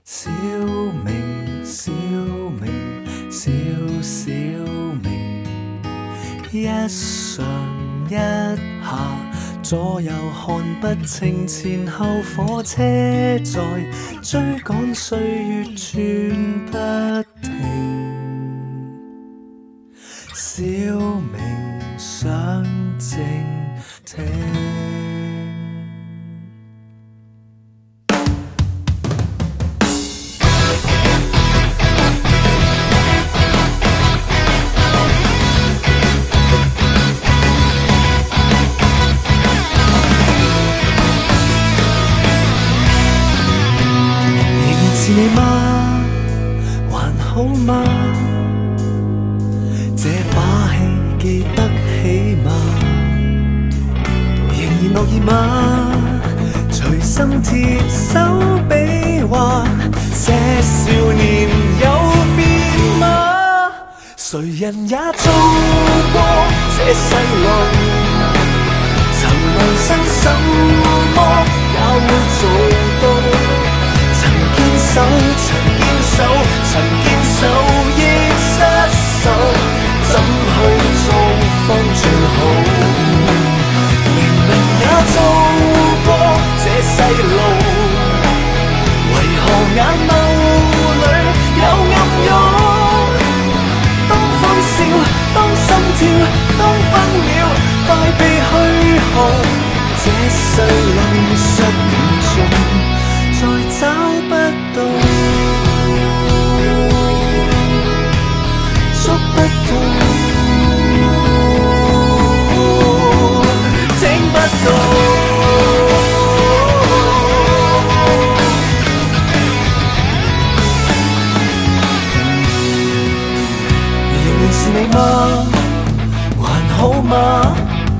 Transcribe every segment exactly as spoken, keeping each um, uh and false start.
小明，小明，小小明，一上一下，左右看不清前後，火車在追趕，歲月轉不停。小明想靜聽。是你嗎？還好嗎？這把戲記得起嗎？仍然樂意嗎？隨心貼手比劃，這少年有變嗎？誰人也做過這細路，曾萌生什麼也會做到。曾堅守，曾堅守，亦失手，怎去做方最好？明明也做過這細路，為何眼眸裏有暗湧？當歡笑，當心跳，當分秒快被虛耗，這世裏失語中再找不到，捉不到，聽不到。仍然是你嗎？還好嗎？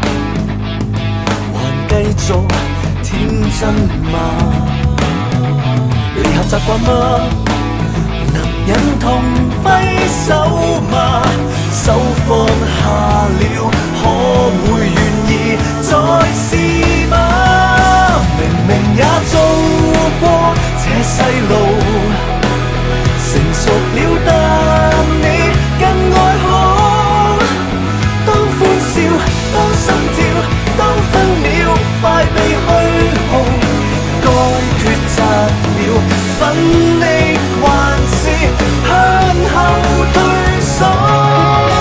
還繼續天真嗎？離合習慣嗎？能忍痛揮手嗎？手放下了，可會願意再試嗎？明明也做過這細路，成熟了但你更愛好。當歡笑，當心跳，當分秒快被虛耗，該抉擇了，奮力還是向後退縮。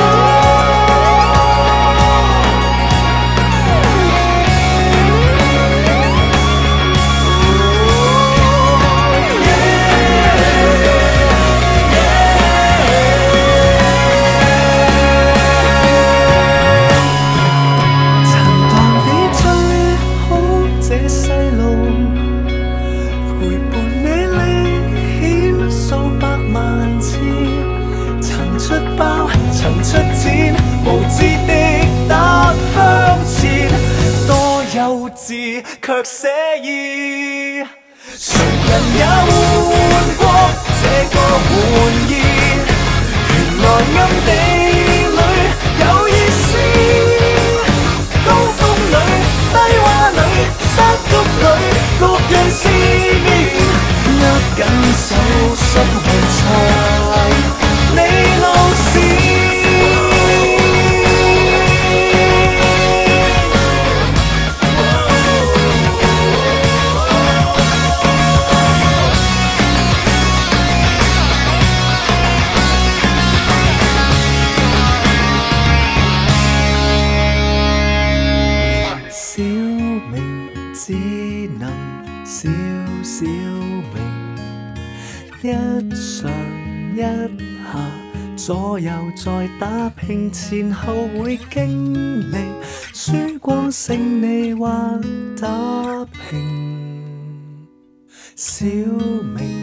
曾出戰，無知的踏向前，多幼稚卻寫意。誰人也換過這個玩意，原來暗地裏有意思。高峰裏、低洼裏、山谷裏，各樣思念，握緊手，心去猜你路線。小明只能小小明，一上一下，左右在打拼，前後會經歷輸光勝利或打平。小明